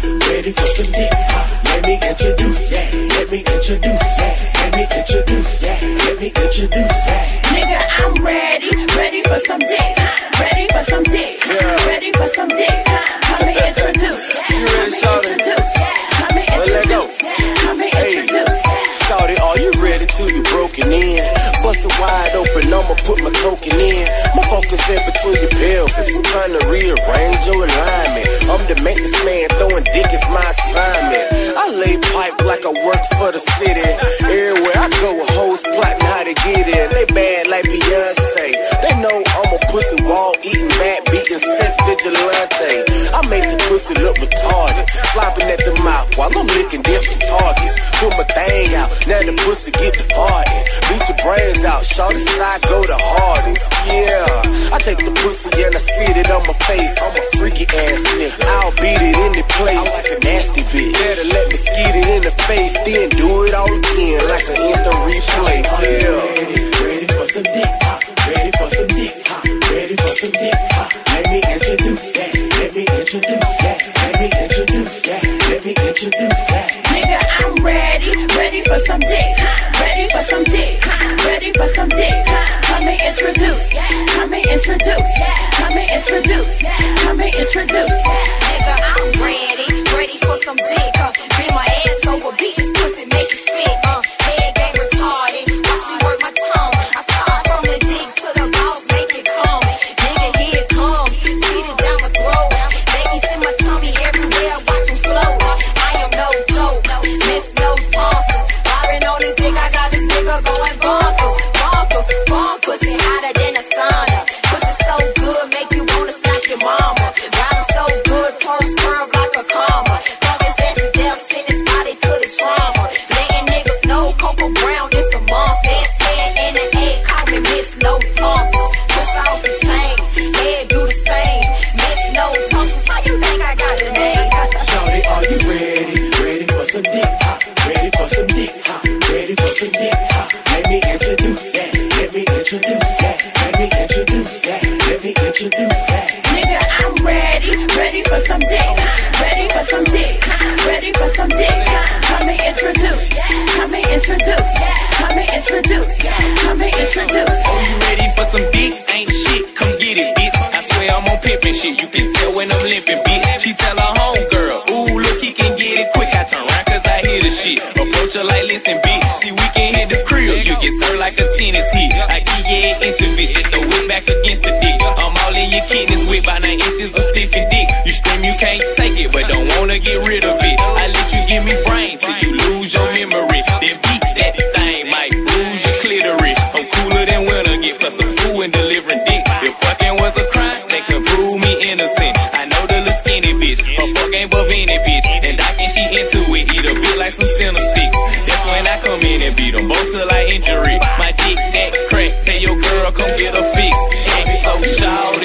ready for some dick. Let me introduce that. Let me introduce that. Let me introduce that. Let me introduce that. Nigga, I'm ready for some dick. Ready for some dick. Ready for some dick. Come and introduce. Come and introduce. Come and introduce. Come and introduce. Shawty, are you ready to be broken in? Bust it wide open, I'ma put my token in. My focus in between your pelvis. I'm trying to rearrange your alignment. I'm the maintenance man, throwing dick is my assignment. I lay pipe like I work for the city. Everywhere I go, hoes plotting how to get in. They bad like Beyonce. They know I'm a pussy wall eating, mad beating, sex vigilante. I make the pussy look retarded, flopping at the mouth while I'm licking different targets. Put my thing out, now the pussy get the farting. Beat your brains out, shorty side go the hardest. Yeah, I take the pussy and I sit it on my face. I'm a freaky ass nigga, I'll beat it in the place. I like a nasty bitch, better let me skeet it in the face, then do it all again like an instant replay. Yeah, ready for some dick, ready for some dick, ready for some dick. Let me introduce that, let me introduce that, let me introduce that, let me introduce that. Nigga, I'm ready for some dick. Ready for some dick. Ready for some dick. Come and introduce. Come and introduce. Come and introduce. Come and introduce. Nigga, I'm ready for some dick. Bring my ass over, beat this pussy, make it spit. Head game retarded, watch me work my tongue. I start from the dick to the balls, make it come. Nigga, here it comes, speed it down my throat. Babies in my tummy everywhere, watch them float. I am no joke, miss no tosses. Firing on this dick, I got this nigga going bonkers, bonkers, bonkers. Hotter than a sauna. Pussy so good, make you wanna slap your mama. Ride him so good, toes curve like a comma. Fuck his ass to death, send his body to the trauma. Letting niggas know Coco Brown is a monster. Ass head in the A, call me Miss No Tosses. Puss off the chain, head do the same. Miss No Tosses, how you think I got the name? Shawty, are you ready for some dick? Ready for some dick? Ready for some dick? Let me introduce that. Let me introduce that. Let me introduce that. Let me introduce that. Nigga, I'm ready for some dick. Ready for some dick. Ready for some dick. Come and introduce. Come and introduce. Come and introduce. Come and introduce. Oh, you ready for some dick? Ain't shit, come get it, bitch. I swear I'm on pimpin' shit. You can tell when I'm limping, bitch. She tell her homegirl, ooh, look, he can get it quick. I turn around cause I hear the shit. Approach her like, listen, bitch. See, we can hit the crib. You get served like a tennis hit. I give you an inch of it, just throw it back against the dick. I'm all in your kidneys with by 9 inches of stiff and dick. You scream you can't take it, but don't wanna get rid of it. I let you give me brain till you lose your memory. Then beat that thing, might bruise your clitoris. I'm cooler than winter, get plus a fool and delivering dick. If fucking was a crime, they can prove me innocent. I know the little skinny bitch, her fuck ain't above any bitch. And docking she into it, eat a bit like some center sticks. That's when I come in and beat them both till I injury. My dick that crack, tell your girl come get a fix. Ain't so shawty.